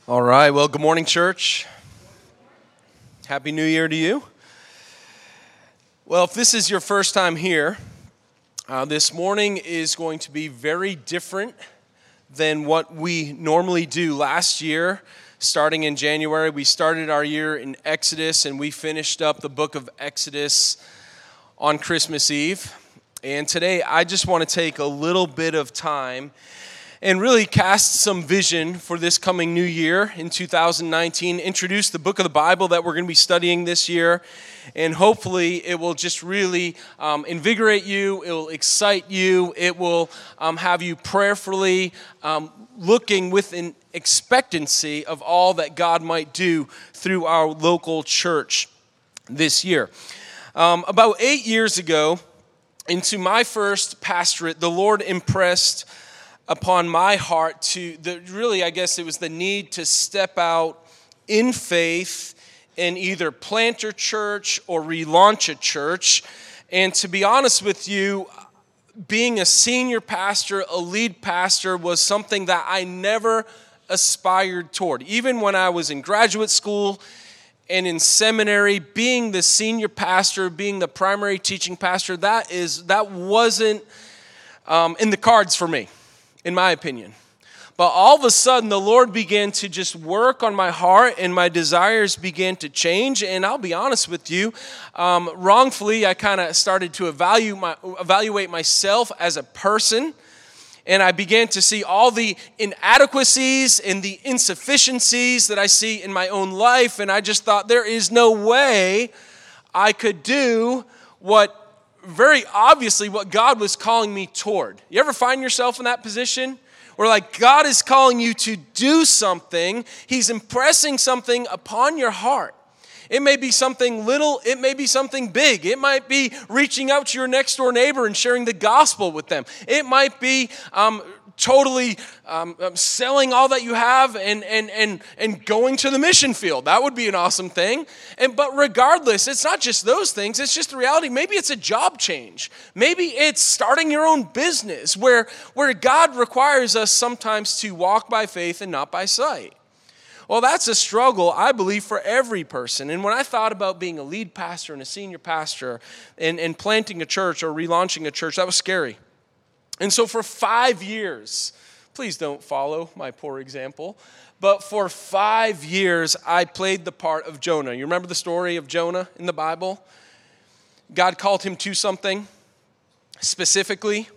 All right, well, good morning, church. Happy New Year to you. Well, if this is your first time here, this morning is going to be very different than what we normally do. Last year, starting in January, we started our year in Exodus, and we finished up the book of Exodus on Christmas Eve. And today, I just want to take a little bit of time and really cast some vision for this coming new year in 2019, introduce the book of the Bible that we're going to be studying this year, and hopefully it will just really invigorate you, it will excite you, it will have you prayerfully looking with an expectancy of all that God might do through our local church this year. About 8 years ago, into my first pastorate, the Lord impressed upon my heart I guess it was the need to step out in faith and either plant a church or relaunch a church. And to be honest with you, being a senior pastor, a lead pastor, was something that I never aspired toward. Even when I was in graduate school and in seminary, being the senior pastor, being the primary teaching pastor, that wasn't in the cards for me, in my opinion. But all of a sudden, the Lord began to just work on my heart, and my desires began to change. And I'll be honest with you, wrongfully, I kind of started to evaluate myself as a person. And I began to see all the inadequacies and the insufficiencies that I see in my own life. And I just thought, there is no way I could do what God was calling me toward. You ever find yourself in that position where God is calling you to do something? He's impressing something upon your heart. It may be something little, it may be something big. It might be reaching out to your next door neighbor and sharing the gospel with them. It might be totally selling all that you have and going to the mission field. That would be an awesome thing. But regardless, it's not just those things. It's just the reality. Maybe it's a job change. Maybe it's starting your own business where God requires us sometimes to walk by faith and not by sight. Well, that's a struggle, I believe, for every person. And when I thought about being a lead pastor and a senior pastor and planting a church or relaunching a church, that was scary. And so for 5 years, please don't follow my poor example, but for 5 years, I played the part of Jonah. You remember the story of Jonah in the Bible? God called him to something specifically,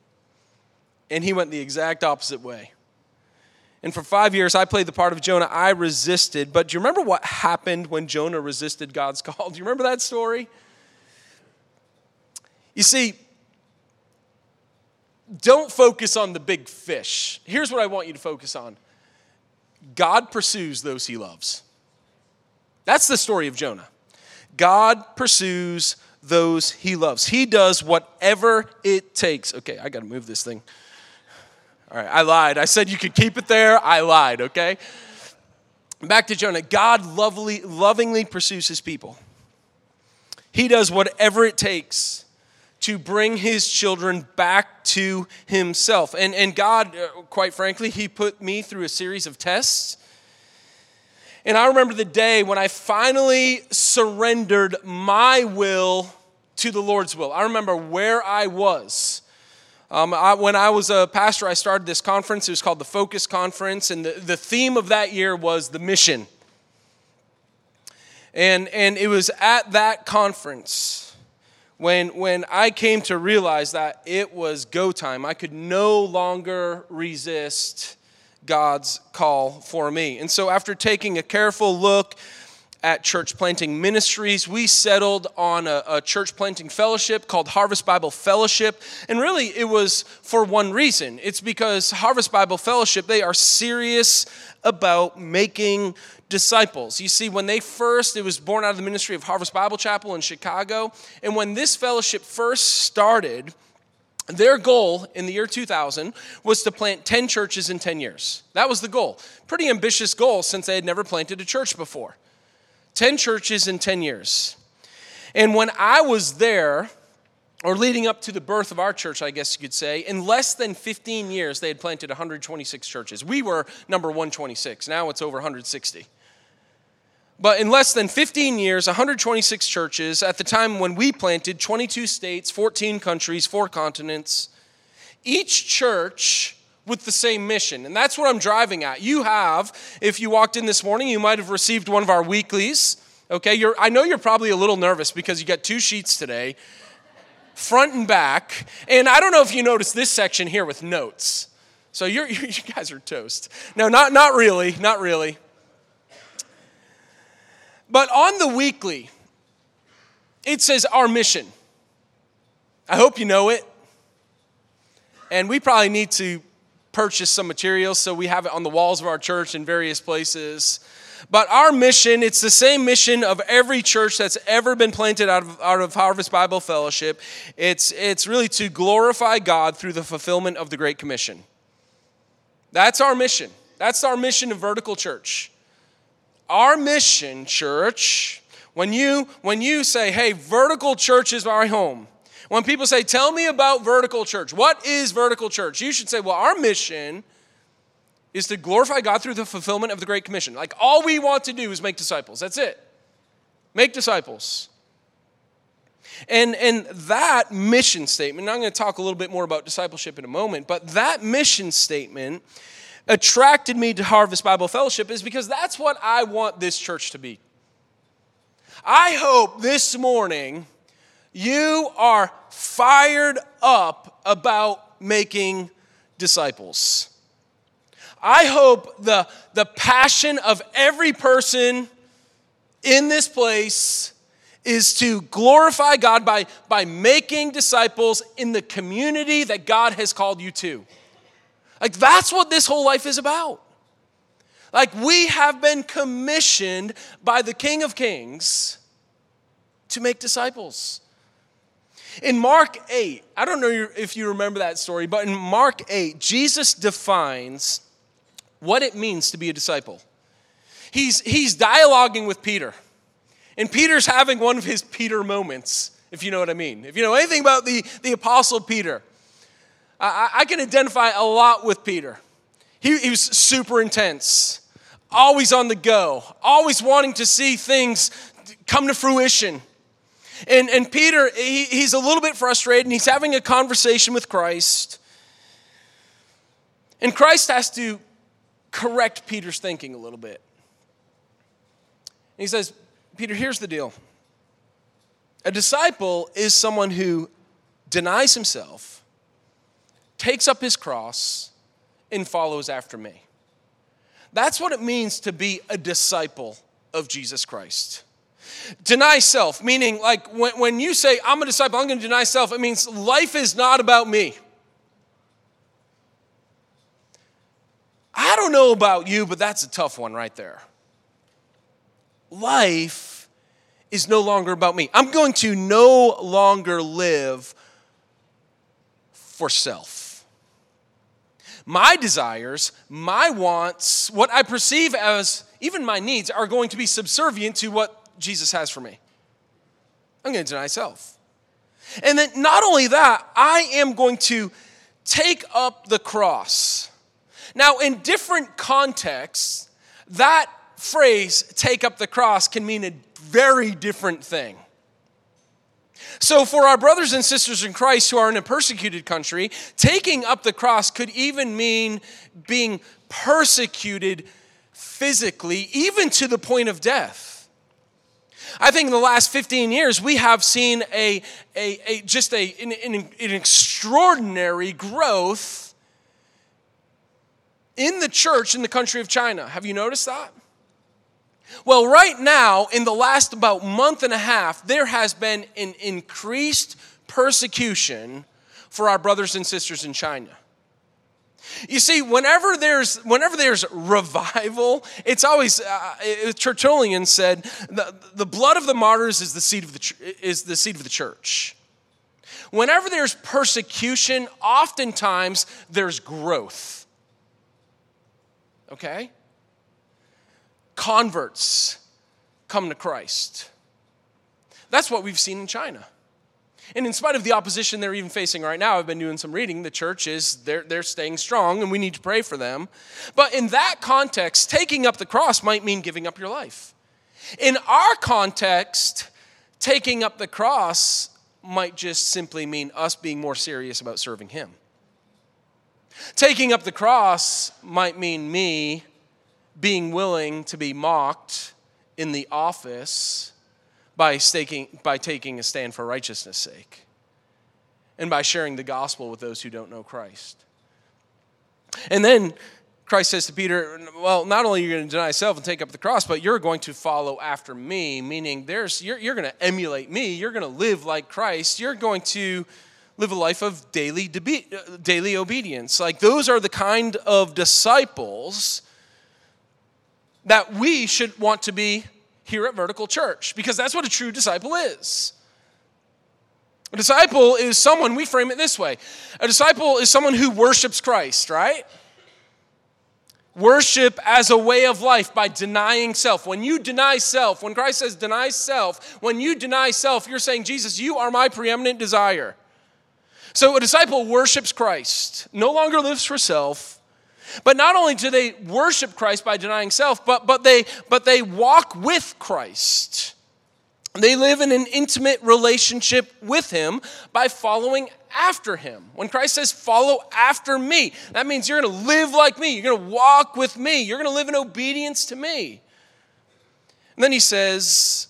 and he went the exact opposite way. And for 5 years, I played the part of Jonah. I resisted. But do you remember what happened when Jonah resisted God's call? Do you remember that story? You see, don't focus on the big fish. Here's what I want you to focus on. God pursues those he loves. That's the story of Jonah. God pursues those he loves. He does whatever it takes. Okay, I got to move this thing. All right, I lied. I said you could keep it there. I lied, okay? Back to Jonah. God lovingly pursues his people. He does whatever it takes to bring his children back to himself. And God, quite frankly, he put me through a series of tests. And I remember the day when I finally surrendered my will to the Lord's will. I remember where I was. When I was a pastor, I started this conference. It was called the Focus Conference, and the theme of that year was the mission. And it was at that conference when I came to realize that it was go time. I could no longer resist God's call for me. And so after taking a careful look at church planting ministries, we settled on a church planting fellowship called Harvest Bible Fellowship. And really, it was for one reason. It's because Harvest Bible Fellowship, they are serious about making disciples. You see, it was born out of the ministry of Harvest Bible Chapel in Chicago. And when this fellowship first started, their goal in the year 2000 was to plant 10 churches in 10 years. That was the goal. Pretty ambitious goal since they had never planted a church before. 10 churches in 10 years. And when I was there, or leading up to the birth of our church, I guess you could say, in less than 15 years, they had planted 126 churches. We were number 126. Now it's over 160. But in less than 15 years, 126 churches. At the time when we planted, 22 states, 14 countries, 4 continents. Each church with the same mission. And that's what I'm driving at. You have, if you walked in this morning, you might have received one of our weeklies. Okay, I know you're probably a little nervous because you got 2 sheets today, front and back. And I don't know if you noticed this section here with notes. So you guys are toast. No, not really. But on the weekly, it says our mission. I hope you know it. And we probably need to purchase some materials so we have it on the walls of our church in various places. But our mission, it's the same mission of every church that's ever been planted out of Harvest Bible Fellowship. It's really to glorify God through the fulfillment of the Great Commission. That's our mission. That's our mission of Vertical Church. Our mission, church, when you say, hey, Vertical Church is my home. When people say, tell me about Vertical Church. What is Vertical Church? You should say, well, our mission is to glorify God through the fulfillment of the Great Commission. Like, all we want to do is make disciples. That's it. Make disciples. And that mission statement, and I'm going to talk a little bit more about discipleship in a moment, but that mission statement attracted me to Harvest Bible Fellowship is because that's what I want this church to be. I hope this morning you are fired up about making disciples. I hope the passion of every person in this place is to glorify God by making disciples in the community that God has called you to. Like, that's what this whole life is about. Like, we have been commissioned by the King of Kings to make disciples. In Mark 8, I don't know if you remember that story, but in Mark 8, Jesus defines what it means to be a disciple. He's dialoguing with Peter. And Peter's having one of his Peter moments, if you know what I mean. If you know anything about the Apostle Peter, I can identify a lot with Peter. He was super intense, always on the go, always wanting to see things come to fruition. And Peter, he's a little bit frustrated, and he's having a conversation with Christ. And Christ has to correct Peter's thinking a little bit. And he says, Peter, here's the deal. A disciple is someone who denies himself, takes up his cross, and follows after me. That's what it means to be a disciple of Jesus Christ. Deny self, meaning like when you say, I'm a disciple, I'm going to deny self, it means life is not about me. I don't know about you, but that's a tough one right there. Life is no longer about me. I'm going to no longer live for self. My desires, my wants, what I perceive as even my needs are going to be subservient to what Jesus has for me. I'm going to deny self. And then not only that, I am going to take up the cross. Now, in different contexts, that phrase, take up the cross, can mean a very different thing. So for our brothers and sisters in Christ who are in a persecuted country, taking up the cross could even mean being persecuted physically, even to the point of death. I think in the last 15 years, we have seen an extraordinary growth in the church in the country of China. Have you noticed that? Well, right now, in the last about month and a half, there has been an increased persecution for our brothers and sisters in China. You see, whenever there's revival, it's always Tertullian said, the blood of the martyrs is the seed of the church. Whenever there's persecution, oftentimes there's growth. Okay? Converts come to Christ. That's what we've seen in China. And in spite of the opposition they're even facing right now, I've been doing some reading, the church they're staying strong and we need to pray for them. But in that context, taking up the cross might mean giving up your life. In our context, taking up the cross might just simply mean us being more serious about serving him. Taking up the cross might mean me being willing to be mocked in the office by taking a stand for righteousness' sake and by sharing the gospel with those who don't know Christ. And then Christ says to Peter, well, not only are you going to deny self and take up the cross, but you're going to follow after me, meaning you're going to emulate me. You're going to live like Christ. You're going to live a life of daily obedience. Like, those are the kind of disciples that we should want to be here at Vertical Church, because that's what a true disciple is. A disciple is someone, we frame it this way. A disciple is someone who worships Christ, right? Worship as a way of life by denying self. When you deny self, when Christ says deny self, when you deny self, you're saying, Jesus, you are my preeminent desire. So a disciple worships Christ, no longer lives for self. But not only do they worship Christ by denying self, but they walk with Christ. They live in an intimate relationship with him by following after him. When Christ says, follow after me, that means you're going to live like me. You're going to walk with me. You're going to live in obedience to me. And then he says,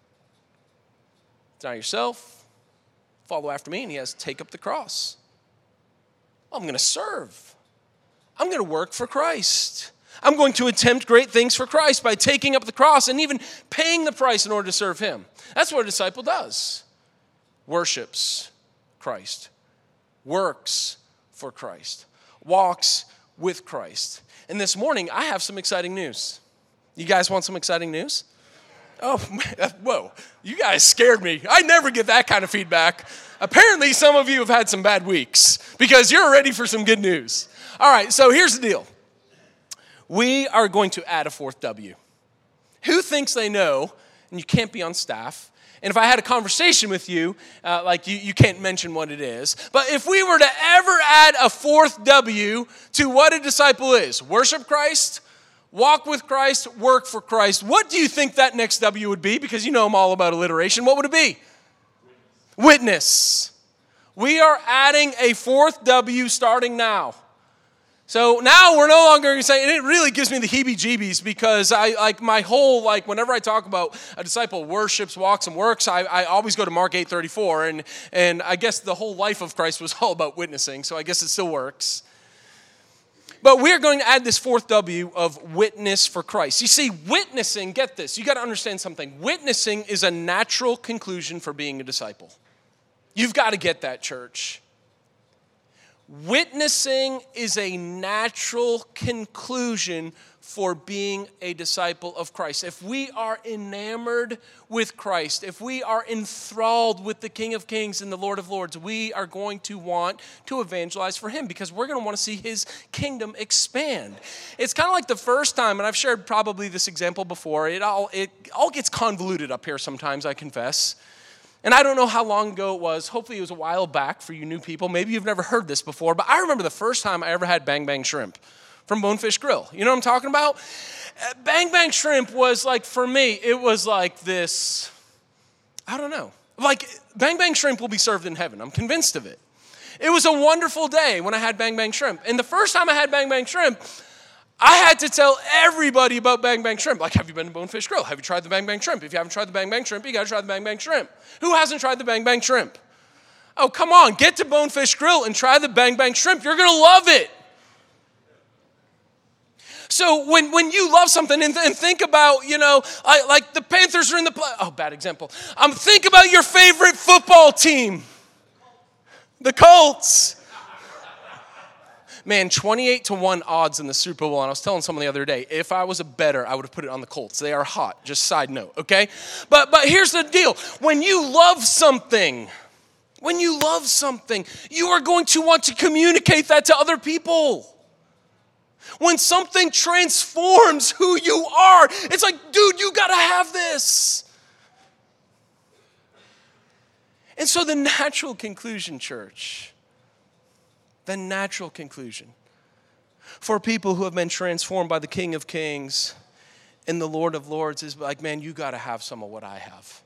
deny yourself, follow after me. And he has take up the cross. I'm going to serve. I'm going to work for Christ. I'm going to attempt great things for Christ by taking up the cross and even paying the price in order to serve him. That's what a disciple does. Worships Christ. Works for Christ. Walks with Christ. And this morning, I have some exciting news. You guys want some exciting news? Oh, whoa. You guys scared me. I never get that kind of feedback. Apparently, some of you have had some bad weeks because you're ready for some good news. All right, so here's the deal. We are going to add a fourth W. Who thinks they know, and you can't be on staff, and if I had a conversation with you, you can't mention what it is, but if we were to ever add a fourth W to what a disciple is, worship Christ, walk with Christ, work for Christ, what do you think that next W would be? Because you know I'm all about alliteration. What would it be? Witness. We are adding a fourth W starting now. So now we're no longer going to say, and it really gives me the heebie-jeebies because whenever I talk about a disciple worships, walks, and works, I always go to Mark 8:34, and I guess the whole life of Christ was all about witnessing, so I guess it still works. But we are going to add this fourth W of witness for Christ. You see, witnessing, get this, you got to understand something. Witnessing is a natural conclusion for being a disciple. You've got to get that, church. Witnessing is a natural conclusion for being a disciple of Christ. If we are enamored with Christ, if we are enthralled with the King of Kings and the Lord of Lords, we are going to want to evangelize for him because we're going to want to see his kingdom expand. It's kind of like the first time, and I've shared probably this example before, it all gets convoluted up here sometimes, I confess. And I don't know how long ago it was. Hopefully it was a while back for you new people. Maybe you've never heard this before, but I remember the first time I ever had Bang Bang Shrimp from Bonefish Grill. You know what I'm talking about? Bang Bang Shrimp was like, for me, it was like this, I don't know. Like, Bang Bang Shrimp will be served in heaven. I'm convinced of it. It was a wonderful day when I had Bang Bang Shrimp. And the first time I had Bang Bang Shrimp, I had to tell everybody about Bang Bang Shrimp. Like, have you been to Bonefish Grill? Have you tried the Bang Bang Shrimp? If you haven't tried the Bang Bang Shrimp, you got to try the Bang Bang Shrimp. Who hasn't tried the Bang Bang Shrimp? Oh, come on. Get to Bonefish Grill and try the Bang Bang Shrimp. You're going to love it. So when you love something and think about, like the Panthers are in the play. Oh, bad example. Think about your favorite football team. The Colts. Man, 28-1 odds in the Super Bowl, and I was telling someone the other day, if I was a bettor, I would have put it on the Colts. They are hot, just side note, okay? But here's the deal. When you love something, you are going to want to communicate that to other people. When something transforms who you are, it's like, dude, you got to have this. And so the natural conclusion, church, the natural conclusion for people who have been transformed by the King of Kings and the Lord of Lords is like, man, you got to have some of what I have.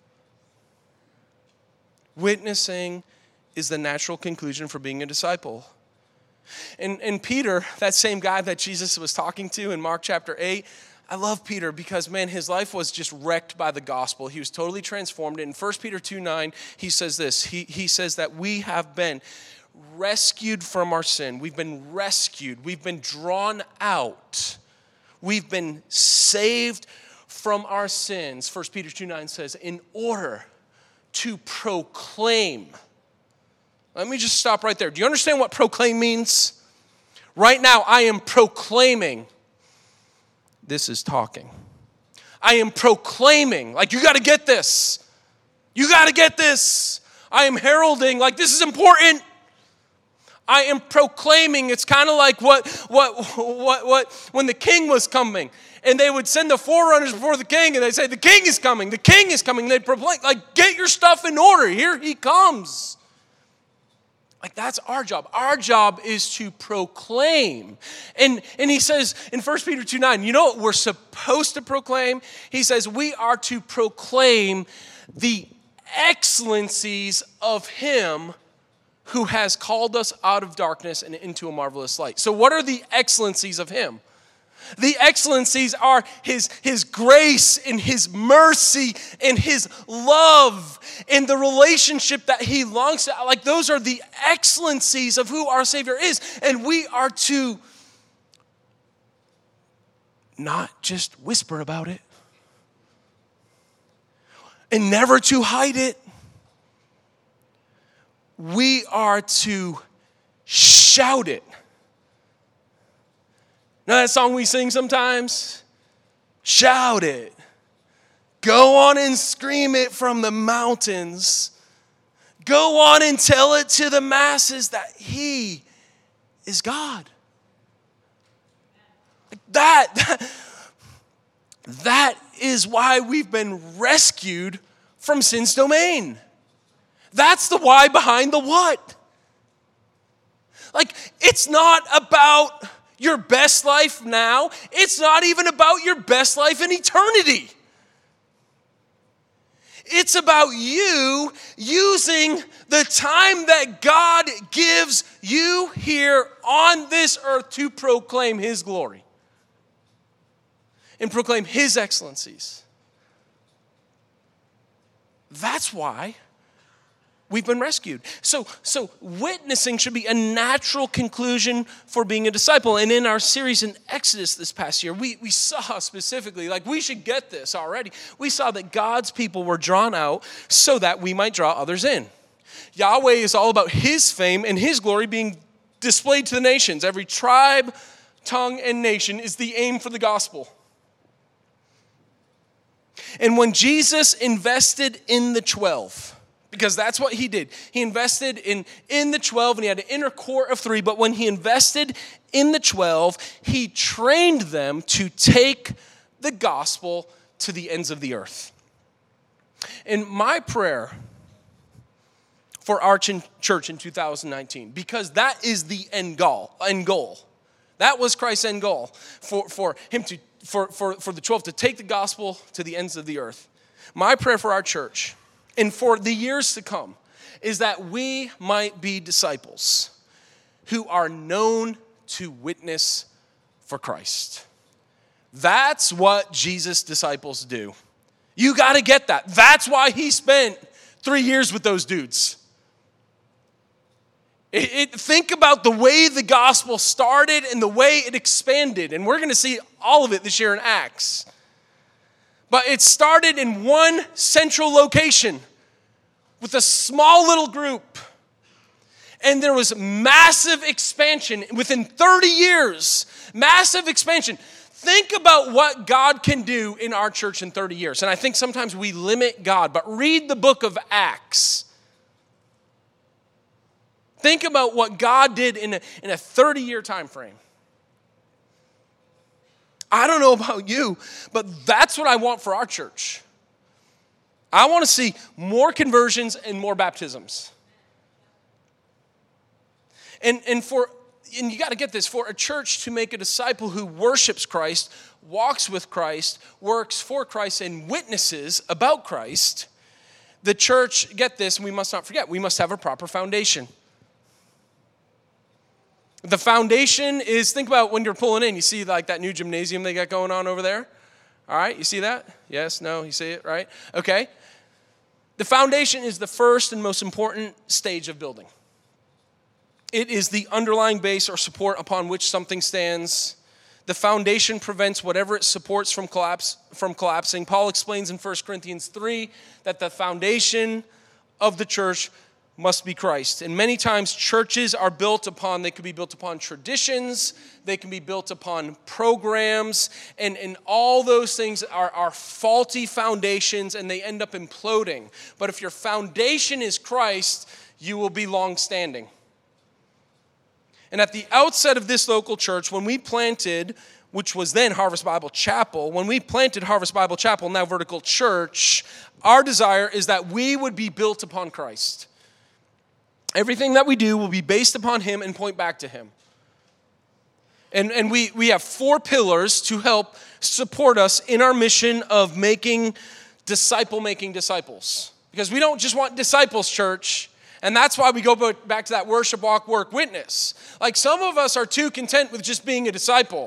Witnessing is the natural conclusion for being a disciple. And Peter, that same guy that Jesus was talking to in Mark chapter 8, I love Peter because, man, his life was just wrecked by the gospel. He was totally transformed. In 1 Peter 2:9, he says this. He says that we have been rescued from our sin. We've been rescued. We've been drawn out. We've been saved from our sins. 1 Peter 2:9 says, in order to proclaim. Let me just stop right there. Do you understand what proclaim means? Right now, I am proclaiming. This is talking. I am proclaiming. Like, you got to get this. You got to get this. I am heralding. Like, this is important. I am proclaiming. It's kind of like what when the king was coming. And they would send the forerunners before the king, and they'd say, the king is coming. The king is coming. They'd proclaim, like, get your stuff in order. Here he comes. Like, that's our job. Our job is to proclaim. And he says in 1 Peter 2:9, you know what we're supposed to proclaim? He says we are to proclaim the excellencies of him who has called us out of darkness and into a marvelous light. So what are the excellencies of him? The excellencies are his grace and his mercy and his love and the relationship that he longs to. Like, those are the excellencies of who our Savior is. And we are to not just whisper about it and never to hide it. We are to shout it. Know that song we sing sometimes? Shout it. Go on and scream it from the mountains. Go on and tell it to the masses that he is God. That is why we've been rescued from sin's domain. That's the why behind the what. Like, it's not about your best life now. It's not even about your best life in eternity. It's about you using the time that God gives you here on this earth to proclaim his glory and proclaim his excellencies. That's why we've been rescued. So witnessing should be a natural conclusion for being a disciple. And in our series in Exodus this past year, we saw specifically, like, we should get this already. We saw that God's people were drawn out so that we might draw others in. Yahweh is all about his fame and his glory being displayed to the nations. Every tribe, tongue, and nation is the aim for the gospel. And when Jesus invested in the 12, because that's what he did. He invested in the 12, and he had an inner core of 3. But when he invested in the 12, he trained them to take the gospel to the ends of the earth. And my prayer for our church in 2019, because that is the end goal. That was Christ's end goal for him to for the 12 to take the gospel to the ends of the earth. My prayer for our church and for the years to come is that we might be disciples who are known to witness for Christ. That's what Jesus' disciples do. You got to get that. That's why he spent 3 years with those dudes. Think about the way the gospel started and the way it expanded. And we're going to see all of it this year in Acts. But it started in one central location with a small little group. And there was massive expansion within 30 years. Massive expansion. Think about what God can do in our church in 30 years. And I think sometimes we limit God, but read the book of Acts. Think about what God did in a 30-year time frame. I don't know about you, but that's what I want for our church. I want to see more conversions and more baptisms. And you got to get this, for a church to make a disciple who worships Christ, walks with Christ, works for Christ, and witnesses about Christ, the church, get this, and we must not forget, we must have a proper foundation. The foundation is, think about when you're pulling in, you see like that new gymnasium they got going on over there? All right, you see that? Yes, no, you see it, right? Okay. The foundation is the first and most important stage of building. It is the underlying base or support upon which something stands. The foundation prevents whatever it supports from collapsing. Paul explains in 1 Corinthians 3 that the foundation of the church must be Christ. And many times churches are built upon, they can be built upon traditions, they can be built upon programs, and all those things are faulty foundations and they end up imploding. But if your foundation is Christ, you will be long-standing. And at the outset of this local church, when we planted, which was then Harvest Bible Chapel, when we planted Harvest Bible Chapel, now Vertical Church, our desire is that we would be built upon Christ. Everything that we do will be based upon Him and point back to Him. And we have 4 pillars to help support us in our mission of making disciples. Because we don't just want disciples, church. And that's why we go back to that worship, walk, work, witness. Like some of us are too content with just being a disciple.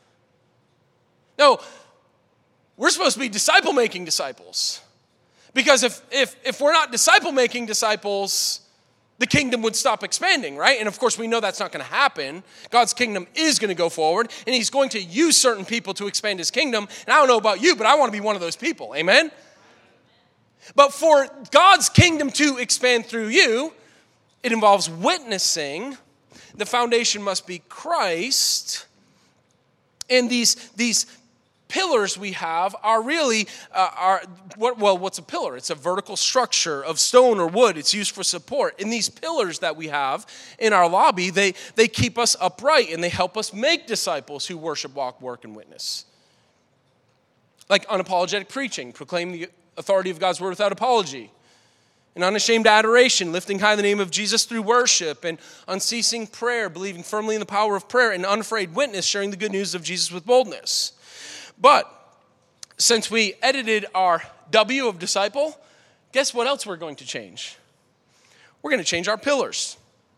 No, we're supposed to be disciple-making disciples. Because if we're not disciple-making disciples, the kingdom would stop expanding, right? And of course, we know that's not going to happen. God's kingdom is going to go forward, and He's going to use certain people to expand His kingdom. And I don't know about you, but I want to be one of those people. Amen? But for God's kingdom to expand through you, it involves witnessing. The foundation must be Christ. And these pillars we have are really, what's a pillar? It's a vertical structure of stone or wood. It's used for support. And these pillars that we have in our lobby, they keep us upright and they help us make disciples who worship, walk, work, and witness. Like unapologetic preaching, proclaim the authority of God's word without apology. And unashamed adoration, lifting high the name of Jesus through worship. And unceasing prayer, believing firmly in the power of prayer. And unafraid witness, sharing the good news of Jesus with boldness. But since we edited our W of disciple, guess what else we're going to change? We're going to change our pillars.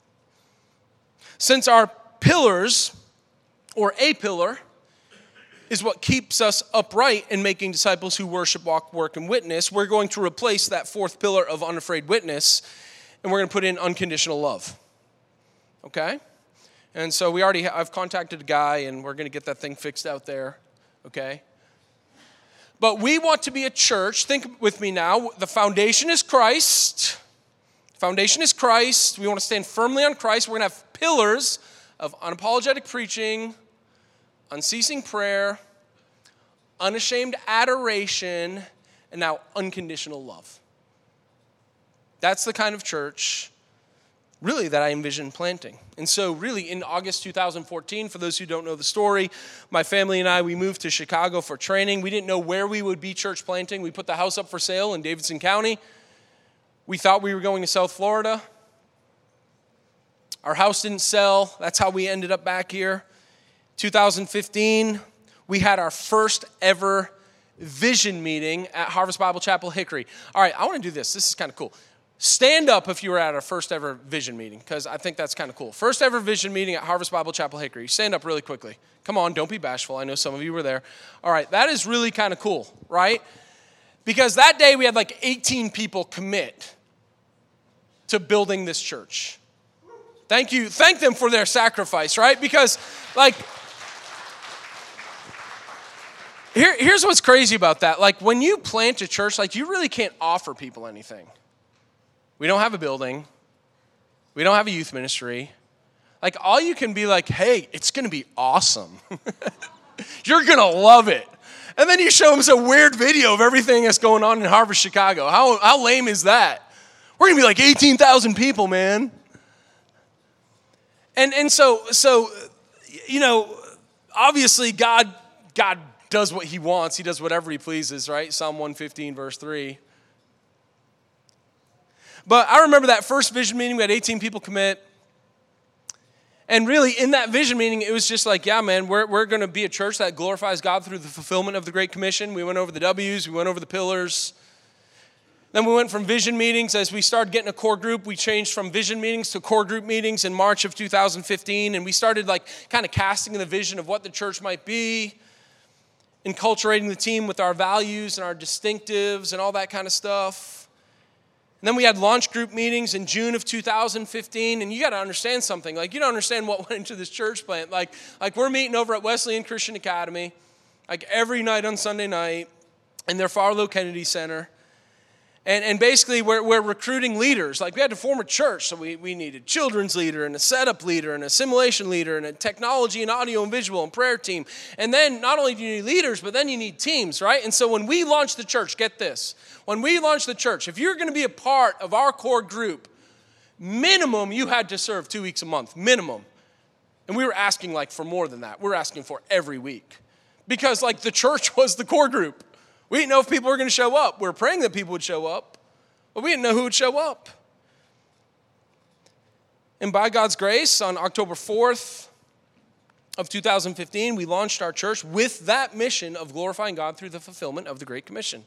Since our pillars, or a pillar, is what keeps us upright in making disciples who worship, walk, work, and witness, we're going to replace that 4th pillar of unafraid witness, and we're going to put in unconditional love. Okay? And so I've contacted a guy, and we're going to get that thing fixed out there. Okay? But we want to be a church. Think with me now. The foundation is Christ. Foundation is Christ. We want to stand firmly on Christ. We're going to have pillars of unapologetic preaching, unceasing prayer, unashamed adoration, and now unconditional love. That's the kind of church, really, that I envision planting. And so really in August 2014, for those who don't know the story, my family and I, we moved to Chicago for training. We didn't know where we would be church planting. We put the house up for sale in Davidson County. We thought we were going to South Florida. Our house didn't sell. That's how we ended up back here. 2015, we had our first ever vision meeting at Harvest Bible Chapel Hickory. All right, I want to do this. This is kind of cool. Stand up if you were at our first ever vision meeting, because I think that's kind of cool. First ever vision meeting at Harvest Bible Chapel Hickory. Stand up really quickly. Come on, don't be bashful. I know some of you were there. All right, that is really kind of cool, right? Because that day we had like 18 people commit to building this church. Thank you. Thank them for their sacrifice, right? Because like, here's what's crazy about that. Like when you plant a church, like you really can't offer people anything. We don't have a building. We don't have a youth ministry. Like all you can be like, hey, it's going to be awesome. You're going to love it. And then you show them some weird video of everything that's going on in Harvest, Chicago. How lame is that? We're going to be like 18,000 people, man. And so you know, obviously God does what He wants. He does whatever He pleases, right? Psalm 115, verse 3. But I remember that first vision meeting, we had 18 people commit. And really, in that vision meeting, it was just like, yeah, man, we're going to be a church that glorifies God through the fulfillment of the Great Commission. We went over the W's, we went over the pillars. Then we went from vision meetings. As we started getting a core group, we changed from vision meetings to core group meetings in March of 2015. And we started like kind of casting the vision of what the church might be, enculturating the team with our values and our distinctives and all that kind of stuff. And then we had launch group meetings in June of 2015, and you got to understand something. Like, you don't understand what went into this church plant. Like we're meeting over at Wesleyan Christian Academy, like every night on Sunday night in their Farlow Kennedy Center. And basically, we're recruiting leaders. Like, we had to form a church, so we needed a children's leader and a setup leader and a simulation leader and a technology and audio and visual and prayer team. And then not only do you need leaders, but then you need teams, right? And so when we launched the church, get this. When we launched the church, if you're going to be a part of our core group, minimum you had to serve 2 weeks a month, minimum. And we were asking like for more than that. We're asking for every week. Because like the church was the core group. We didn't know if people were going to show up. We were praying that people would show up, but we didn't know who would show up. And by God's grace, on October 4th of 2015, we launched our church with that mission of glorifying God through the fulfillment of the Great Commission.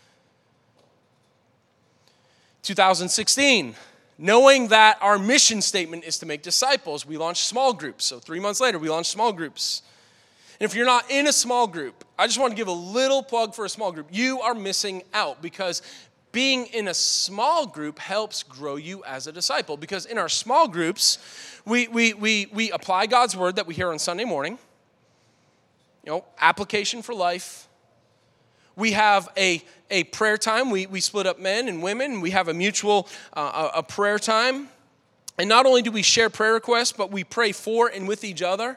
2016, knowing that our mission statement is to make disciples, we launched small groups. So 3 months later, we launched small groups. And if you're not in a small group, I just want to give a little plug for a small group. You are missing out because being in a small group helps grow you as a disciple. Because in our small groups, we apply God's word that we hear on Sunday morning. You know, application for life. We have a prayer time. We split up men and women. We have a mutual a prayer time. And not only do we share prayer requests, but we pray for and with each other.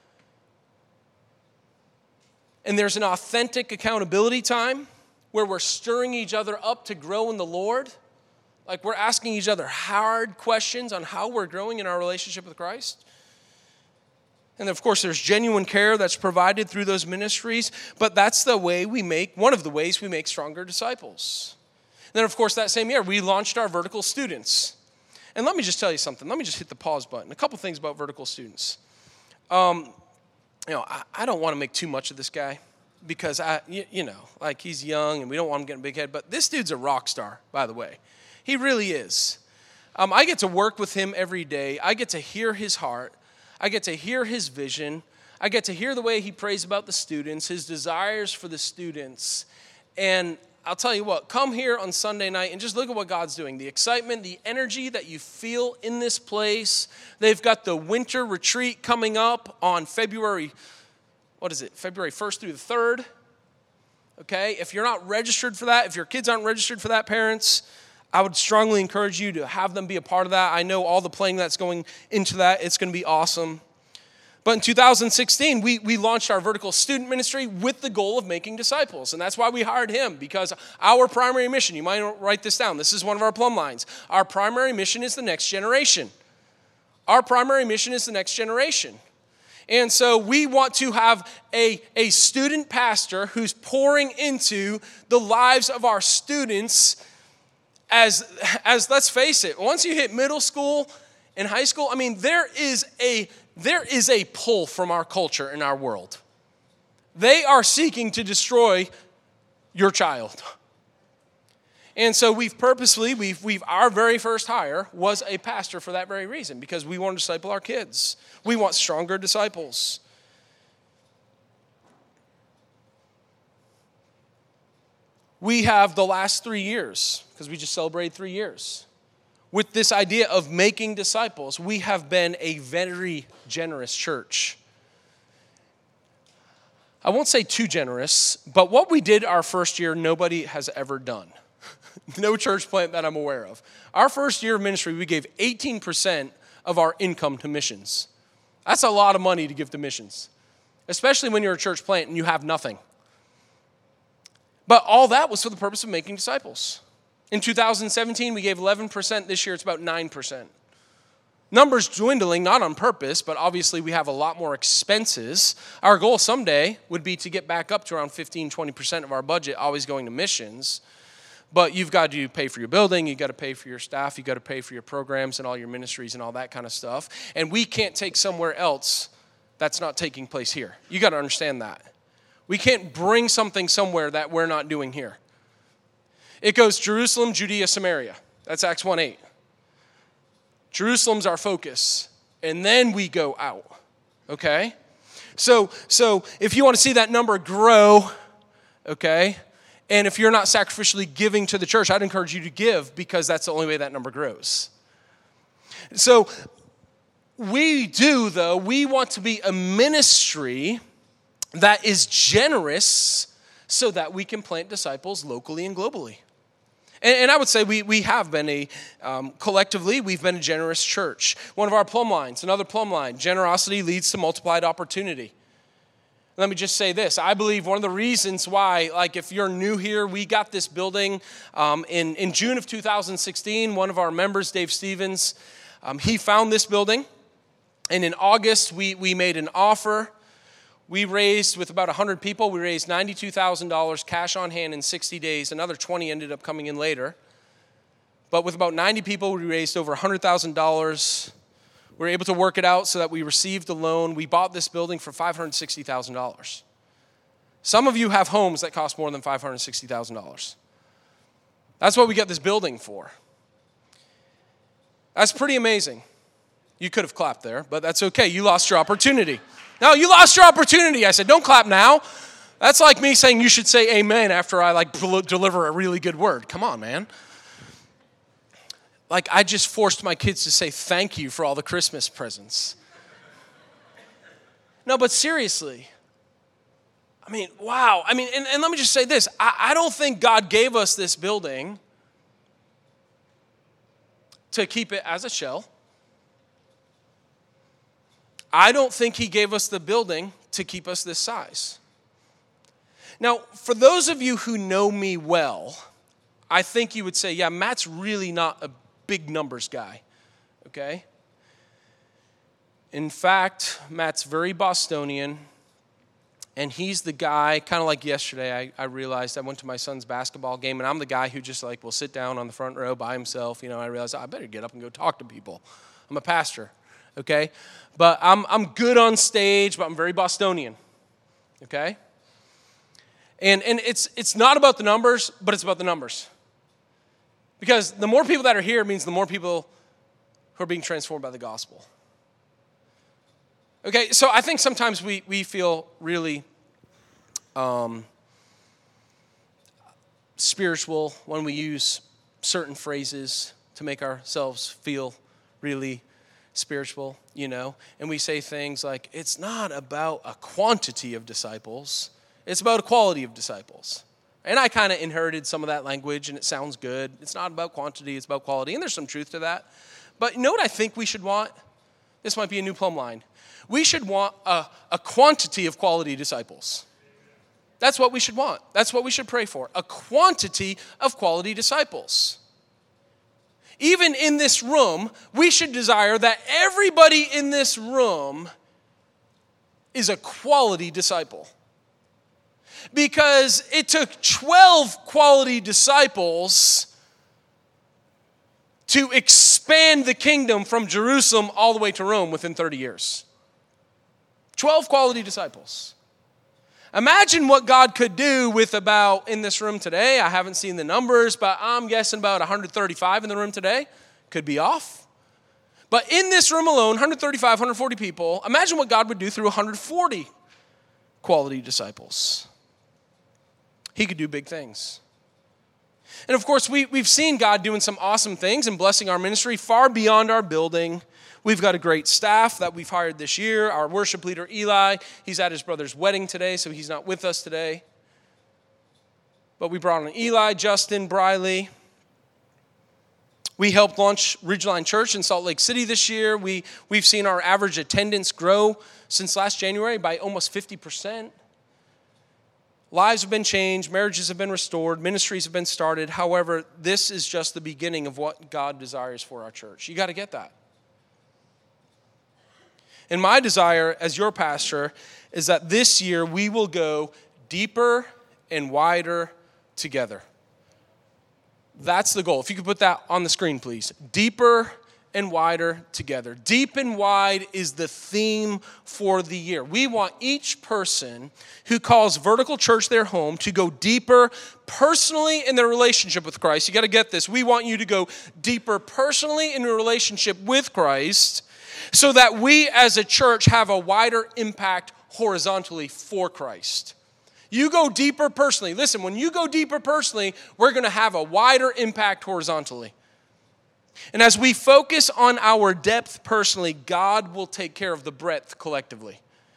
And there's an authentic accountability time where we're stirring each other up to grow in the Lord. Like we're asking each other hard questions on how we're growing in our relationship with Christ. And of course, there's genuine care that's provided through those ministries. But that's the way one of the ways we make stronger disciples. And then of course, that same year, we launched our vertical students. And let me just tell you something. Let me just hit the pause button. A couple things about vertical students. I don't want to make too much of this guy because like he's young and we don't want him getting a big head. But this dude's a rock star, by the way. He really is. I get to work with him every day. I get to hear his heart. I get to hear his vision. I get to hear the way he prays about the students, his desires for the students. And I'll tell you what, come here on Sunday night and just look at what God's doing. The excitement, the energy that you feel in this place. They've got the winter retreat coming up on February 1st through the 3rd. Okay, if you're not registered for that, if your kids aren't registered for that, parents, I would strongly encourage you to have them be a part of that. I know all the planning that's going into that. It's going to be awesome. But in 2016, we launched our vertical student ministry with the goal of making disciples. And that's why we hired him, because our primary mission, you might write this down, this is one of our plumb lines. Our primary mission is the next generation. Our primary mission is the next generation. And so we want to have a student pastor who's pouring into the lives of our students as let's face it, once you hit middle school and high school, I mean, there is a pull from our culture in our world. They are seeking to destroy your child. And so our very first hire was a pastor for that very reason, because we want to disciple our kids. We want stronger disciples. We have the last 3 years, because we just celebrated 3 years. With this idea of making disciples, we have been a very generous church. I won't say too generous, but what we did our first year, nobody has ever done. No church plant that I'm aware of. Our first year of ministry, we gave 18% of our income to missions. That's a lot of money to give to missions, especially when you're a church plant and you have nothing. But all that was for the purpose of making disciples. In 2017, we gave 11%. This year, it's about 9%. Numbers dwindling, not on purpose, but obviously we have a lot more expenses. Our goal someday would be to get back up to around 15, 20% of our budget always going to missions. But you've got to pay for your building, you've got to pay for your staff, you've got to pay for your programs and all your ministries and all that kind of stuff. And we can't take somewhere else that's not taking place here. You got to understand that. We can't bring something somewhere that we're not doing here. It goes Jerusalem, Judea, Samaria. That's Acts 1:8. Jerusalem's our focus. And then we go out. Okay? So if you want to see that number grow, okay, and if you're not sacrificially giving to the church, I'd encourage you to give because that's the only way that number grows. So we want to be a ministry that is generous so that we can plant disciples locally and globally. And I would say we have been collectively, we've been a generous church. One of our plumb lines, another plumb line, generosity leads to multiplied opportunity. Let me just say this. I believe one of the reasons why, like if you're new here, we got this building in June of 2016. One of our members, Dave Stevens, he found this building. And in August, we made an offer. We raised, with about 100 people, we raised $92,000 cash on hand in 60 days. Another 20 ended up coming in later. But with about 90 people, we raised over $100,000. We were able to work it out so that we received a loan. We bought this building for $560,000. Some of you have homes that cost more than $560,000. That's what we got this building for. That's pretty amazing. You could have clapped there, but that's okay. You lost your opportunity. No, you lost your opportunity. I said, don't clap now. That's like me saying you should say amen after I deliver a really good word. Come on, man. Like I just forced my kids to say thank you for all the Christmas presents. No, but seriously. I mean, wow. I mean, and let me just say this. I don't think God gave us this building to keep it as a shell. I don't think he gave us the building to keep us this size. Now, for those of you who know me well, I think you would say, yeah, Matt's really not a big numbers guy, okay? In fact, Matt's very Bostonian, and he's the guy, kind of like yesterday, I realized I went to my son's basketball game, and I'm the guy who just will sit down on the front row by himself. I realized, I better get up and go talk to people. I'm a pastor. Okay? But I'm good on stage, but I'm very Bostonian. Okay? And it's not about the numbers, but it's about the numbers. Because the more people that are here means the more people who are being transformed by the gospel. Okay, so I think sometimes we feel really spiritual when we use certain phrases to make ourselves feel really spiritual, and we say things like, it's not about a quantity of disciples, it's about a quality of disciples. And I kind of inherited some of that language, and it sounds good. It's not about quantity, it's about quality, and there's some truth to that. But you know what I think we should want? This might be a new plumb line. We should want a quantity of quality disciples. That's what we should want. That's what we should pray for, a quantity of quality disciples. Even in this room, we should desire that everybody in this room is a quality disciple. Because it took 12 quality disciples to expand the kingdom from Jerusalem all the way to Rome within 30 years. 12 quality disciples. Imagine what God could do with about, in this room today, I haven't seen the numbers, but I'm guessing about 135 in the room today. Could be off. But in this room alone, 135, 140 people, imagine what God would do through 140 quality disciples. He could do big things. And of course, we've seen God doing some awesome things and blessing our ministry far beyond our building. We've got a great staff that we've hired this year. Our worship leader, Eli, he's at his brother's wedding today, so he's not with us today. But we brought on Eli, Justin, Briley. We helped launch Ridgeline Church in Salt Lake City this year. We've seen our average attendance grow since last January by almost 50%. Lives have been changed, marriages have been restored, ministries have been started. However, this is just the beginning of what God desires for our church. You got to get that. And my desire as your pastor is that this year we will go deeper and wider together. That's the goal. If you could put that on the screen, please. Deeper and wider together. Deep and wide is the theme for the year. We want each person who calls Vertical Church their home to go deeper personally in their relationship with Christ. You got to get this. We want you to go deeper personally in your relationship with Christ so that we as a church have a wider impact horizontally for Christ. You go deeper personally. Listen, when you go deeper personally, we're going to have a wider impact horizontally. And as we focus on our depth personally, God will take care of the breadth collectively.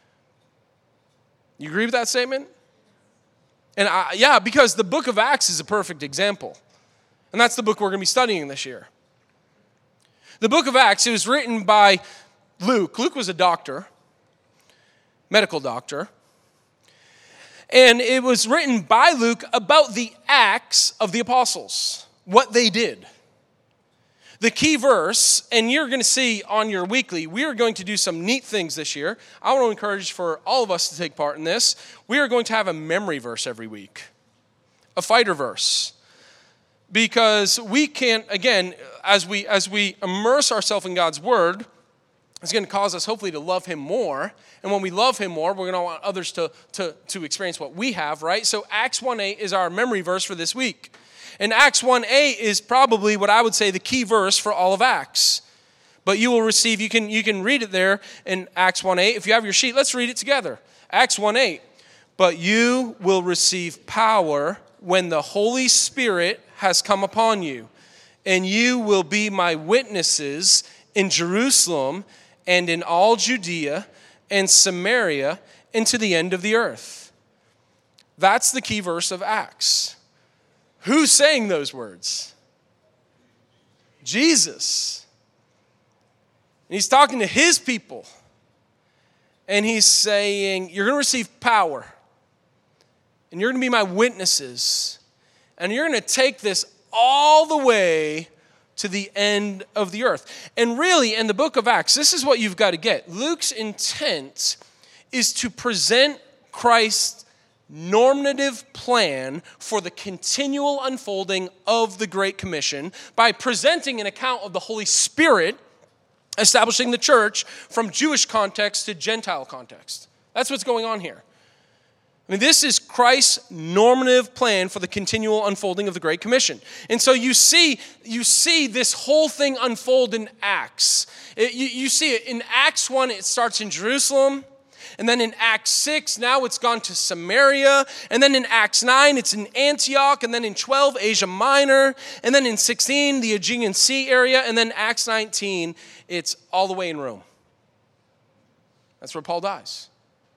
You agree with that statement? And because the book of Acts is a perfect example. And that's the book we're going to be studying this year. The book of Acts, it was written by Luke. Luke was a doctor, medical doctor. And it was written by Luke about the Acts of the apostles, what they did. The key verse, and you're going to see on your weekly, we are going to do some neat things this year. I want to encourage for all of us to take part in this. We are going to have a memory verse every week, a fighter verse. Because we can't, again, as we immerse ourselves in God's word, it's going to cause us hopefully to love him more. And when we love him more, we're going to want others to experience what we have, right? So Acts 1:8 is our memory verse for this week. And Acts 1:8 is probably what I would say the key verse for all of Acts. But you will receive, you can read it there in Acts 1:8. If you have your sheet, let's read it together. Acts 1:8. But you will receive power when the Holy Spirit has come upon you. And you will be my witnesses in Jerusalem and in all Judea and Samaria and to the end of the earth. That's the key verse of Acts. Who's saying those words? Jesus. And he's talking to his people. And he's saying, you're going to receive power. And you're going to be my witnesses. And you're going to take this all the way to the end of the earth. And really, in the book of Acts, this is what you've got to get. Luke's intent is to present Christ's normative plan for the continual unfolding of the Great Commission by presenting an account of the Holy Spirit establishing the church from Jewish context to Gentile context. That's what's going on here. I mean, this is Christ's normative plan for the continual unfolding of the Great Commission. And so you see this whole thing unfold in Acts. You see it in Acts 1, it starts in Jerusalem. And then in Acts 6, now it's gone to Samaria. And then in Acts 9, it's in Antioch. And then in 12, Asia Minor. And then in 16, the Aegean Sea area. And then Acts 19, it's all the way in Rome. That's where Paul dies.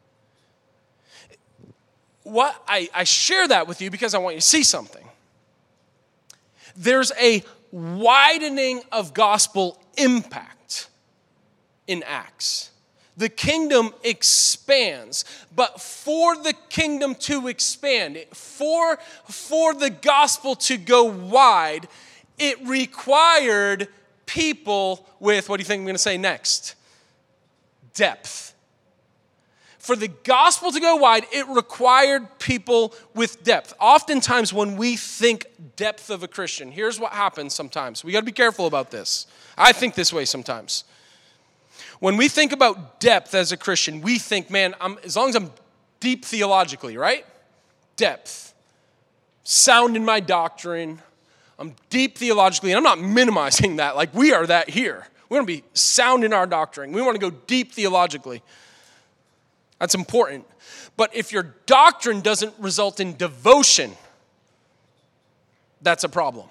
What I share that with you because I want you to see something. There's a widening of gospel impact in Acts. The kingdom expands, but for the kingdom to expand, for the gospel to go wide, it required people with, what do you think I'm going to say next? Depth. For the gospel to go wide, it required people with depth. Oftentimes when we think depth of a Christian, here's what happens sometimes. We got to be careful about this. I think this way sometimes. When we think about depth as a Christian, we think, man, as long as I'm deep theologically, right? Depth. Sound in my doctrine. I'm deep theologically, and I'm not minimizing that. Like, we are that here. We want to be sound in our doctrine. We want to go deep theologically. That's important. But if your doctrine doesn't result in devotion, that's a problem.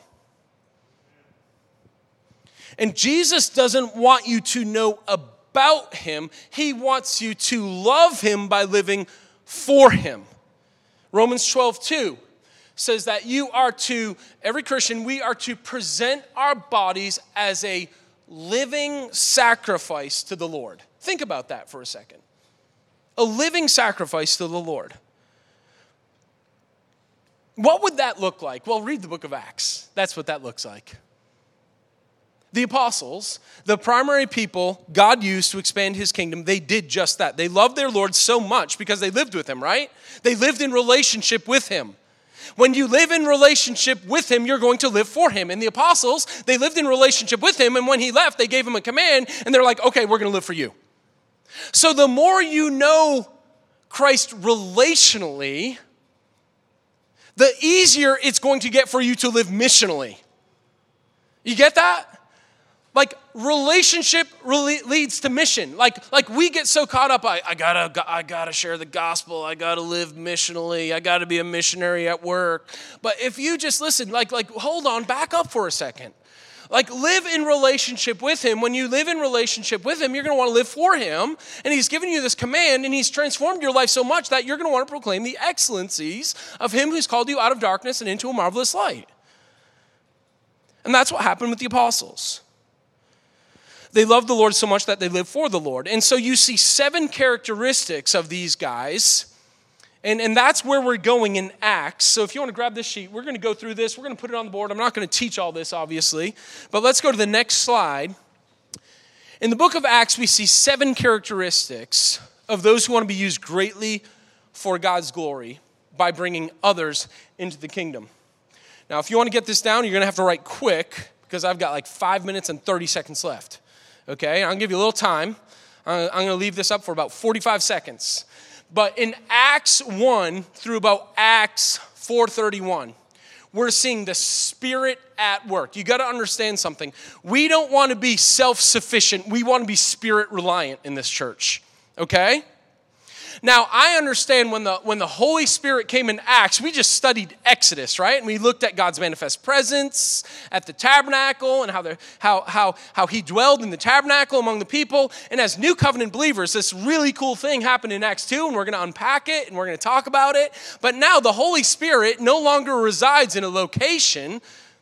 And Jesus doesn't want you to know about him. He wants you to love him by living for him. Romans 12:2 says that every Christian, we are to present our bodies as a living sacrifice to the Lord. Think about that for a second. A living sacrifice to the Lord. What would that look like? Well, read the book of Acts. That's what that looks like. The apostles, the primary people God used to expand his kingdom, they did just that. They loved their Lord so much because they lived with him, right? They lived in relationship with him. When you live in relationship with him, you're going to live for him. And the apostles, they lived in relationship with him, and when he left, they gave him a command, and they're like, okay, we're going to live for you. So the more you know Christ relationally, the easier it's going to get for you to live missionally. You get that? Like, relationship really leads to mission. Like we get so caught up, I gotta share the gospel, I gotta live missionally, I gotta be a missionary at work. But if you just listen, like hold on, back up for a second. Like, live in relationship with him. When you live in relationship with him, you're going to want to live for him. And he's given you this command, and he's transformed your life so much that you're going to want to proclaim the excellencies of him who's called you out of darkness and into a marvelous light. And that's what happened with the apostles. They loved the Lord so much that they lived for the Lord. And so you see 7 characteristics of these guys. And that's where we're going in Acts. So if you want to grab this sheet, we're going to go through this. We're going to put it on the board. I'm not going to teach all this, obviously. But let's go to the next slide. In the book of Acts, we see 7 characteristics of those who want to be used greatly for God's glory by bringing others into the kingdom. Now, if you want to get this down, you're going to have to write quick because I've got like 5 minutes and 30 seconds left. Okay, I'll give you a little time. I'm going to leave this up for about 45 seconds. But in Acts 1 through about Acts 4:31, we're seeing the Spirit at work. You got to understand something. We don't want to be self-sufficient. We want to be Spirit-reliant in this church, okay? Now, I understand when the Holy Spirit came in Acts, we just studied Exodus, right? And we looked at God's manifest presence at the tabernacle and how he dwelled in the tabernacle among the people. And as New Covenant believers, this really cool thing happened in Acts 2, and we're going to unpack it, and we're going to talk about it. But now the Holy Spirit no longer resides in a location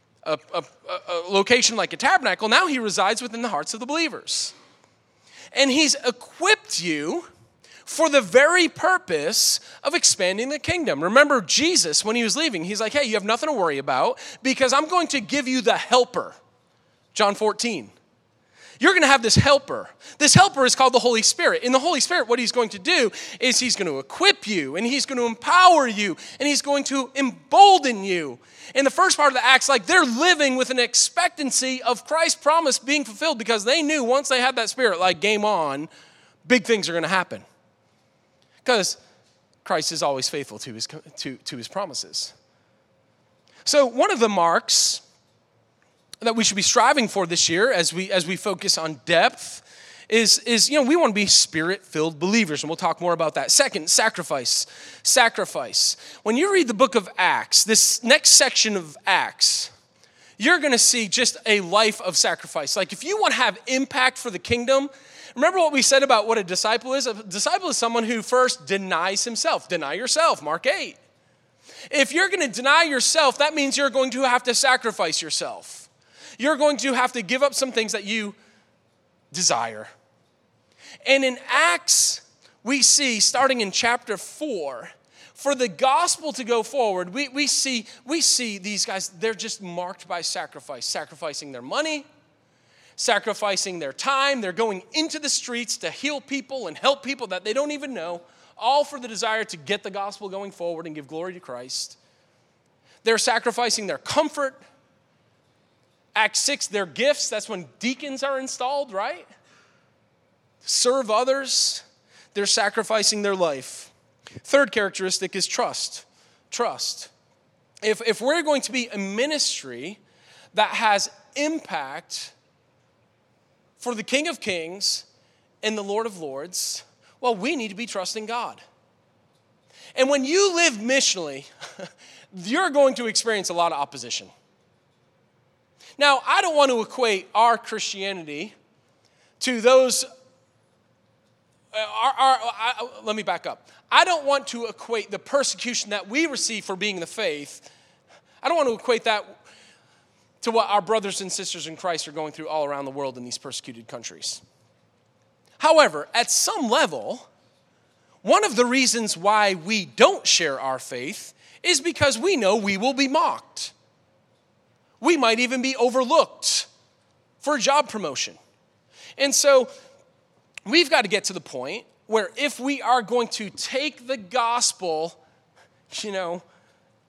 like a tabernacle. Now he resides within the hearts of the believers. And he's equipped you for the very purpose of expanding the kingdom. Remember Jesus, when he was leaving, he's like, hey, you have nothing to worry about because I'm going to give you the helper. John 14. You're going to have this helper. This helper is called the Holy Spirit. In the Holy Spirit, what he's going to do is he's going to equip you, and he's going to empower you, and he's going to embolden you. In the first part of the Acts, like, they're living with an expectancy of Christ's promise being fulfilled because they knew once they had that Spirit, like, game on, big things are going to happen. Because Christ is always faithful to his promises. So one of the marks that we should be striving for this year as we focus on depth is we want to be Spirit-filled believers, and we'll talk more about that. Second, sacrifice. Sacrifice. When you read the book of Acts, this next section of Acts, you're going to see just a life of sacrifice. Like, if you want to have impact for the kingdom, remember what we said about what a disciple is? A disciple is someone who first denies himself. Deny yourself, Mark 8. If you're going to deny yourself, that means you're going to have to sacrifice yourself. You're going to have to give up some things that you desire. And in Acts, we see, starting in chapter 4, for the gospel to go forward, we see these guys, they're just marked by sacrifice, sacrificing their money, sacrificing their time. They're going into the streets to heal people and help people that they don't even know, all for the desire to get the gospel going forward and give glory to Christ. They're sacrificing their comfort. Acts 6, their gifts. That's when deacons are installed, right? Serve others. They're sacrificing their life. Third characteristic is trust. Trust. If we're going to be a ministry that has impact for the King of Kings and the Lord of Lords, well, we need to be trusting God. And when you live missionally, you're going to experience a lot of opposition. Now, I don't want to equate our Christianity to those, let me back up. I don't want to equate the persecution that we receive for being in the faith, I don't want to equate that to what our brothers and sisters in Christ are going through all around the world in these persecuted countries. However, at some level, one of the reasons why we don't share our faith is because we know we will be mocked. We might even be overlooked for a job promotion. And so we've got to get to the point where if we are going to take the gospel,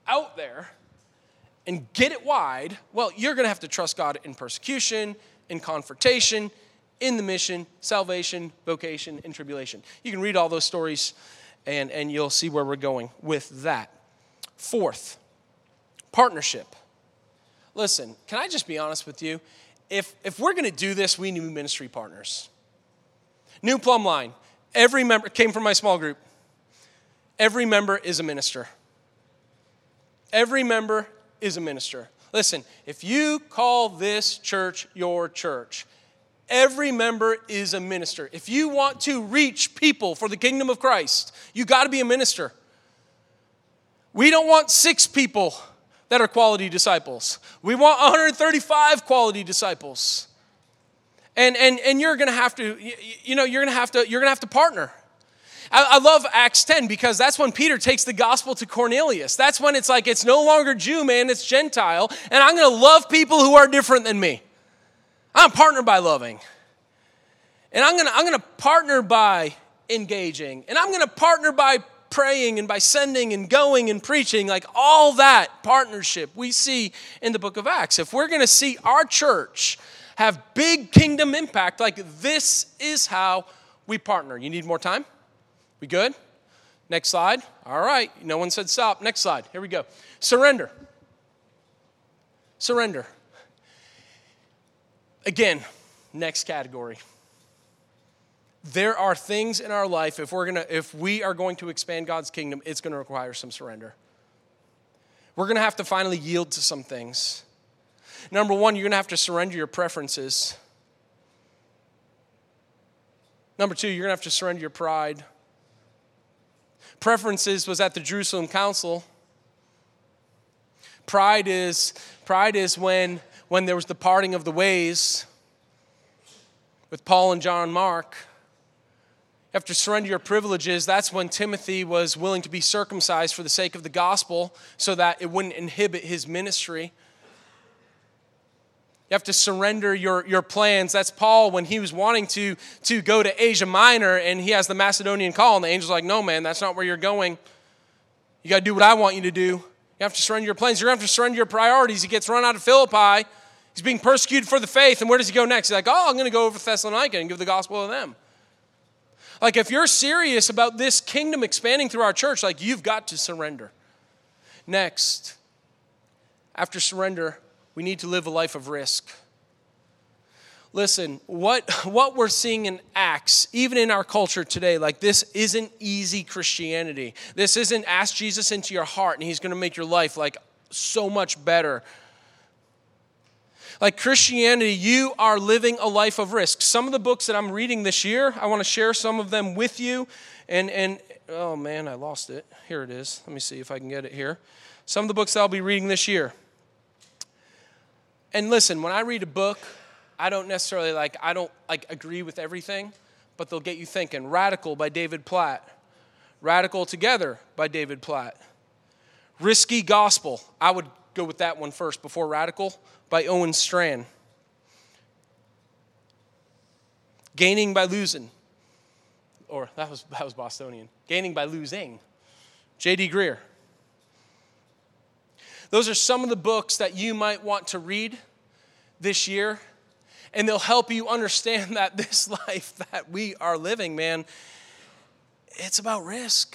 out there and get it wide, well, you're going to have to trust God in persecution, in confrontation, in the mission, salvation, vocation, and tribulation. You can read all those stories, and you'll see where we're going with that. Fourth, partnership. Listen, can I just be honest with you? If we're going to do this, we need ministry partners. New plumb line. Every member came from my small group. Every member is a minister. Every member is a minister. Listen, if you call this church your church, every member is a minister. If you want to reach people for the kingdom of Christ, you got to be a minister. We don't want 6 people that are quality disciples. We want 135 quality disciples. And you're going to have to, you're going to have to partner. I love Acts 10 because that's when Peter takes the gospel to Cornelius. That's when it's like, it's no longer Jew, man, it's Gentile. And I'm going to love people who are different than me. I'm a partner by loving. And I'm going to partner by engaging. And I'm going to partner by praying and by sending and going and preaching. Like all that partnership we see in the book of Acts. If we're going to see our church have big kingdom impact, like this is how we partner. You need more time? We good? Next slide. All right. No one said stop. Next slide. Here we go. Surrender. Surrender. Again, next category. There are things in our life, if we are going to expand God's kingdom, it's going to require some surrender. We're going to have to finally yield to some things. Number one, you're going to have to surrender your preferences. Number two, you're going to have to surrender your pride. Preferences was at the Jerusalem Council. Pride is when there was the parting of the ways with Paul and John and Mark. You have to surrender your privileges. That's when Timothy was willing to be circumcised for the sake of the gospel so that it wouldn't inhibit his ministry. You have to surrender your plans. That's Paul when he was wanting to go to Asia Minor and he has the Macedonian call and the angel's like, no, man, that's not where you're going. You got to do what I want you to do. You have to surrender your plans. You're going to have to surrender your priorities. He gets run out of Philippi. He's being persecuted for the faith. And where does he go next? He's like, I'm going to go over to Thessalonica and give the gospel to them. Like if you're serious about this kingdom expanding through our church, like you've got to surrender. Next, after surrender, we need to live a life of risk. Listen, what we're seeing in Acts, even in our culture today, like this isn't easy Christianity. This isn't ask Jesus into your heart and he's going to make your life like so much better. Like Christianity, you are living a life of risk. Some of the books that I'm reading this year, I want to share some of them with you. And oh man, I lost it. Here it is. Let me see if I can get it here. Some of the books I'll be reading this year. And listen, when I read a book, I don't agree with everything, but they'll get you thinking. Radical by David Platt. Radical Together by David Platt. Risky Gospel. I would go with that one first before Radical by Owen Strachan. Gaining by Losing. Or that was Bostonian. Gaining by Losing. J.D. Greer. Those are some of the books that you might want to read this year, and they'll help you understand that this life that we are living, man, it's about risk.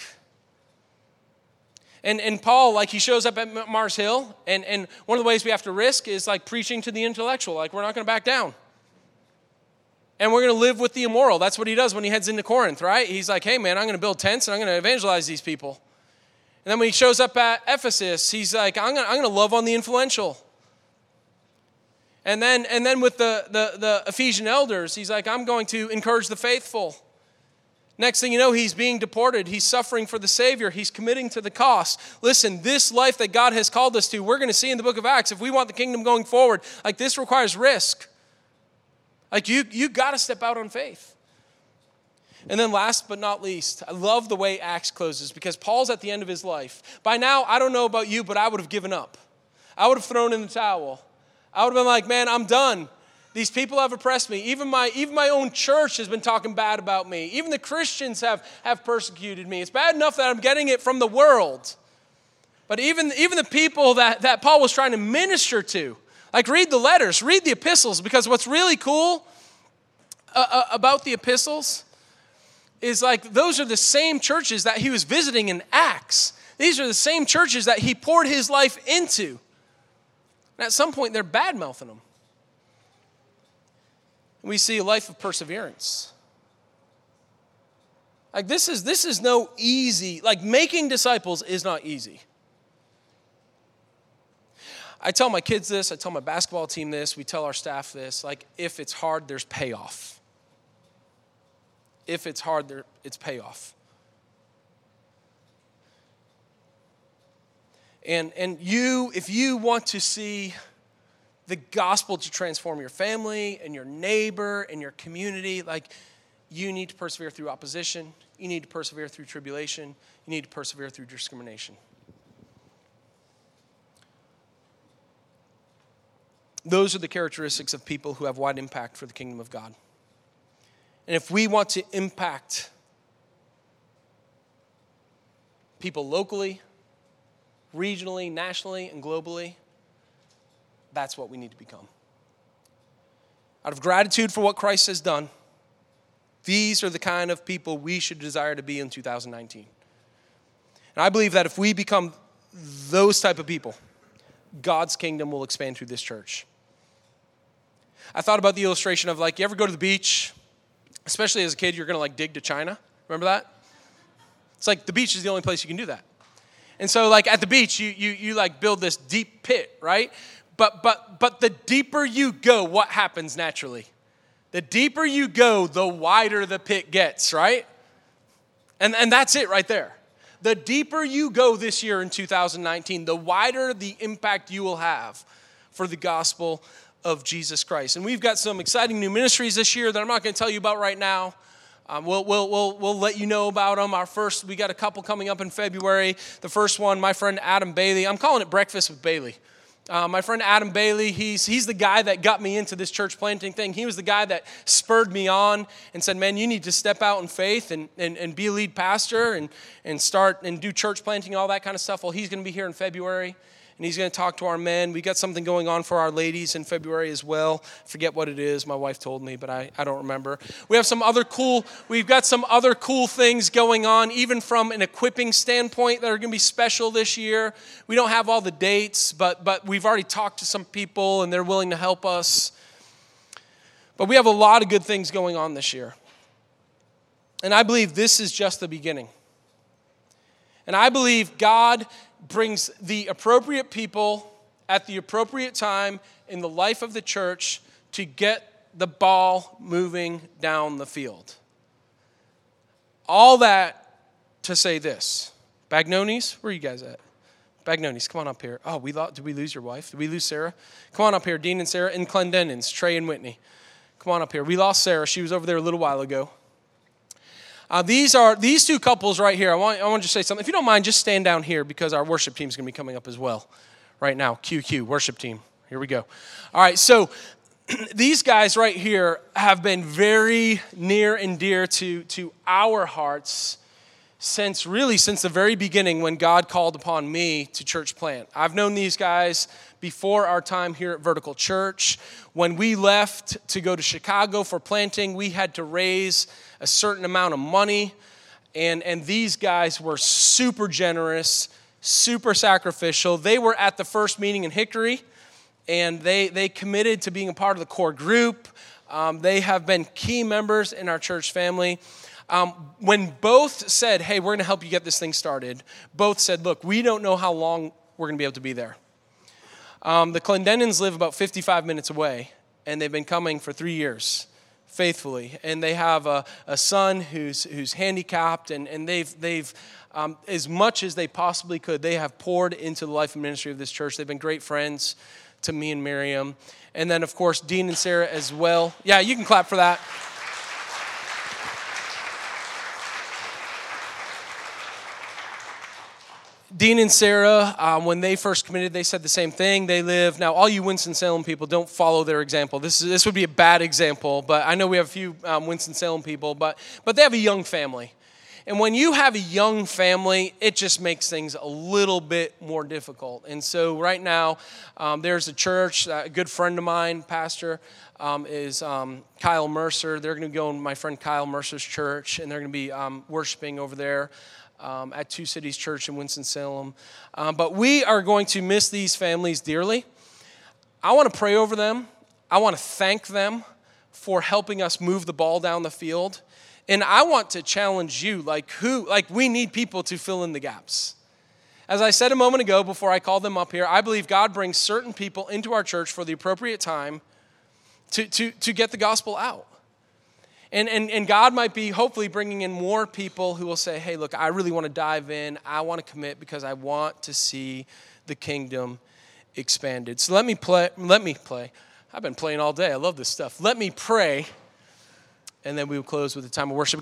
And Paul, like he shows up at Mars Hill, and one of the ways we have to risk is like preaching to the intellectual, like we're not going to back down. And we're going to live with the immoral. That's what he does when he heads into Corinth, right? He's like, hey man, I'm going to build tents and I'm going to evangelize these people. And then when he shows up at Ephesus, he's like, I'm going to love on the influential. And then with the Ephesian elders, he's like, I'm going to encourage the faithful. Next thing you know, he's being deported. He's suffering for the Savior. He's committing to the cost. Listen, this life that God has called us to, we're going to see in the book of Acts, if we want the kingdom going forward, like this requires risk. Like you got to step out on faith. And then last but not least, I love the way Acts closes because Paul's at the end of his life. By now, I don't know about you, but I would have given up. I would have thrown in the towel. I would have been like, man, I'm done. These people have oppressed me. Even my own church has been talking bad about me. Even the Christians have persecuted me. It's bad enough that I'm getting it from the world. But even the people that Paul was trying to minister to, like read the letters, read the epistles, because what's really cool about the epistles is like those are the same churches that he was visiting in Acts. These are the same churches that he poured his life into. And at some point, they're bad-mouthing him. We see a life of perseverance. Like this is no easy, like making disciples is not easy. I tell my kids this, I tell my basketball team this, we tell our staff this, like if it's hard, there's payoff. If it's hard, it's payoff. And if you want to see the gospel to transform your family and your neighbor and your community, like you need to persevere through opposition, you need to persevere through tribulation, you need to persevere through discrimination. Those are the characteristics of people who have wide impact for the kingdom of God. And if we want to impact people locally, regionally, nationally, and globally, that's what we need to become. Out of gratitude for what Christ has done, these are the kind of people we should desire to be in 2019. And I believe that if we become those type of people, God's kingdom will expand through this church. I thought about the illustration of like, you ever go to the beach, especially as a kid, you're going to like dig to China. Remember that? It's like the beach is the only place you can do that. And so like at the beach, you like build this deep pit, right? But the deeper you go, what happens naturally? The deeper you go, the wider the pit gets, right? And that's it right there. The deeper you go this year in 2019, the wider the impact you will have for the gospel of Jesus Christ. And we've got some exciting new ministries this year that I'm not going to tell you about right now. We'll let you know about them. We got a couple coming up in February. The first one, my friend Adam Bailey. I'm calling it Breakfast with Bailey. My friend Adam Bailey, he's the guy that got me into this church planting thing. He was the guy that spurred me on and said, man, you need to step out in faith and be a lead pastor and start and do church planting and all that kind of stuff. Well, he's going to be here in February. And he's going to talk to our men. We got something going on for our ladies in February as well. Forget what it is. My wife told me, but I don't remember. We've got some other cool things going on, even from an equipping standpoint that are going to be special this year. We don't have all the dates, but we've already talked to some people and they're willing to help us. But we have a lot of good things going on this year. And I believe this is just the beginning. And I believe God brings the appropriate people at the appropriate time in the life of the church to get the ball moving down the field. All that to say this. Bagnonis, where are you guys at? Bagnonis, come on up here. Oh, did we lose your wife? Did we lose Sarah? Come on up here, Dean and Sarah, and Clendenins, Trey and Whitney. Come on up here. We lost Sarah. She was over there a little while ago. These two couples right here. I want to say something. If you don't mind, just stand down here because our worship team is going to be coming up as well right now. QQ, worship team. Here we go. All right, so these guys right here have been very near and dear to our hearts since the very beginning when God called upon me to church plant. I've known these guys before our time here at Vertical Church. When we left to go to Chicago for planting, we had to raise a certain amount of money, and these guys were super generous, super sacrificial. They were at the first meeting in Hickory, and they committed to being a part of the core group. They have been key members in our church family. When both said, hey, we're going to help you get this thing started, both said, look, we don't know how long we're going to be able to be there. The Clendenins live about 55 minutes away, and they've been coming for 3 years faithfully. And they have a son who's handicapped, and they've as much as they possibly could, they have poured into the life and ministry of this church. They've been great friends to me and Miriam. And then, of course, Dean and Sarah as well. Yeah, you can clap for that. Dean and Sarah, when they first committed, they said the same thing. They live, now all you Winston-Salem people, don't follow their example. This would be a bad example, but I know we have a few Winston-Salem people, but they have a young family. And when you have a young family, it just makes things a little bit more difficult. And so right now, there's a church, a good friend of mine, pastor, is Kyle Mercer. They're going to go in my friend Kyle Mercer's church, and they're going to be worshiping over there at Two Cities Church in Winston-Salem. But we are going to miss these families dearly. I want to pray over them. I want to thank them for helping us move the ball down the field. And I want to challenge you, we need people to fill in the gaps. As I said a moment ago before I called them up here, I believe God brings certain people into our church for the appropriate time to get the gospel out. And God might be hopefully bringing in more people who will say, hey, look, I really want to dive in. I want to commit because I want to see the kingdom expanded. So let me play. I've been playing all day. I love this stuff. Let me pray, and then we will close with a time of worship.